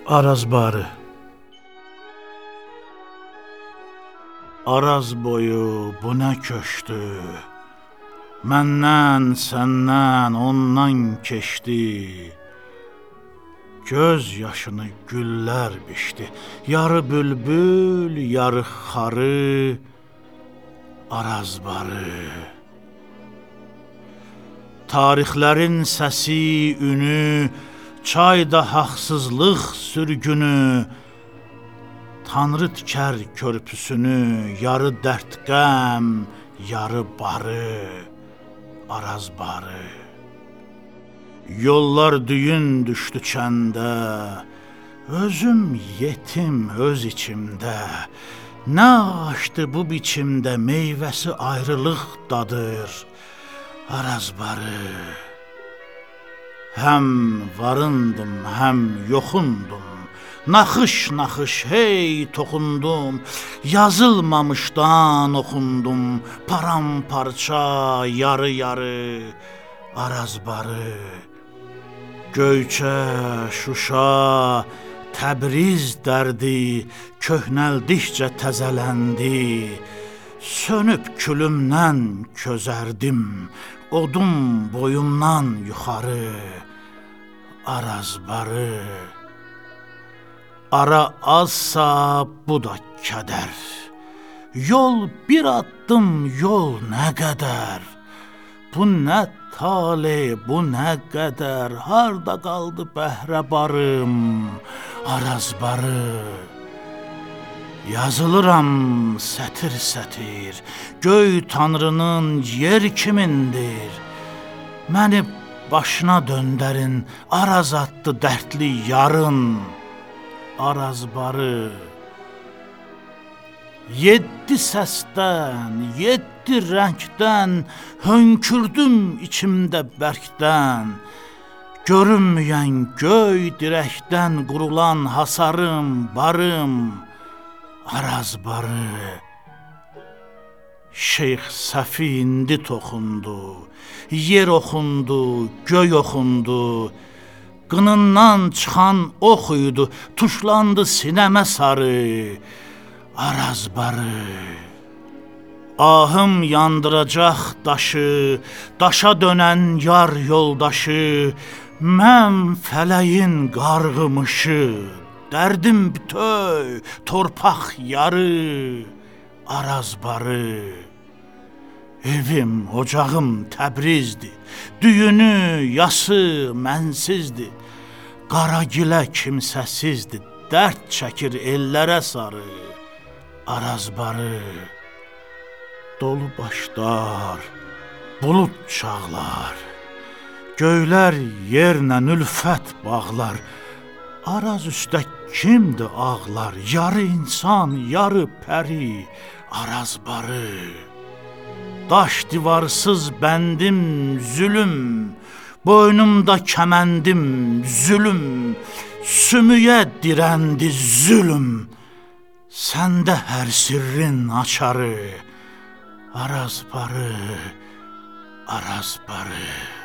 Arazbarı. Araz boyu bu nə köşdü, məndən, səndən, ondan keçdi. Göz yaşını güllər biçdi, yarı bülbül, yarı xarı, Arazbarı. Tarixlərin səsi, ünü, çayda haqsızlıq sürgünü, Tanrı tikər körpüsünü, yarı dərd qəm, yarı barı, Arazbarı. Yollar düyün düşdü kəndə, özüm yetim öz içimdə. Nə ağaçdı bu biçimdə, meyvəsi ayrılıq dadır, Arazbarı. Həm varındım, həm yoxundum, naxış-naxış hey toxundum, yazılmamışdan oxundum, paramparça, yarı-yarı, Arazbarı. Göyçə, Şuşa, Təbriz dərdi, köhnəldikcə təzələndi. Sönüb külümdən közərdim, odum boyumdan yuxarı, Arazbarı. Ara azsa bu da kədər, yol bir addım, yol nə qədər. Bu nə tale, bu nə qədər, harda qaldı bəhrəbarım, Arazbarı. Yazılıram sətir-sətir, göy tanrının yer kimindir. Məni başına döndərin, Araz adlı dərdli yarın, Arazbarı. Yeddi səsdən, yeddi rəngdən, hönkürdüm içimdə bərkdən. Görünməyən göy dirəkdən qurulan hasarım, barım, Arazbarı. Şeyx Səfi indi toxundu, yer oxundu, göy oxundu. Qınından çıxan ox idi, tuşlandı sinəmə sarı, Arazbarı. Ahım yandıracaq daşı, daşa dönən yar yoldaşı, mən fələyin qarğımışı, dərdim bütöy, torpaq yarı, Arazbarı. Evim, ocağım Təbrizdir, düyünü, yası mənsizdir. Qaragilə kimsəsizdir, dərd çəkir ellərə sarı, Arazbarı. Dolu başlar, bulud çağlar, göylər yerlə ülfət bağlar. Araz üstə kimdir ağlar, yarı insan, yarı pəri, Arazbarı. Daş divarsız bəndim, zülüm, boynumda kəməndim, zülüm, sümüyə dirəndi zülüm. Səndə hər sirrin açarı, Arazbarı, Arazbarı.